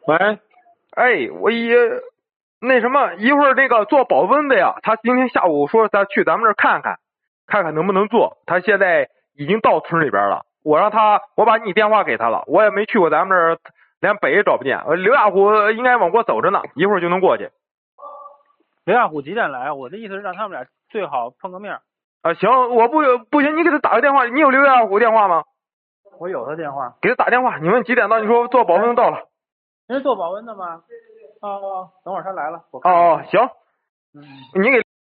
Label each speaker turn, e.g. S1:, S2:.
S1: 喂，
S2: 哎，那什么，一会儿那个做保温的呀，他今天下午说他去咱们这儿看看，看看能不能做。他现在已经到村里边了，我把你电话给他了，我也没去过咱们这儿，连北也找不见。刘亚虎应该往过走着呢，一会儿就能过去。
S1: 刘亚虎几点来？我的意思是让他们俩最好碰个面。
S2: 啊，行，我不行，你给他打个电话，你有刘亚虎电话吗？
S1: 我有他电话。
S2: 给他打电话，你问几点到？你说做保温到了。
S1: 人是做保温的吗？哦，等会儿他来了，我看。
S2: 哦，行，
S1: 嗯。
S2: 你给。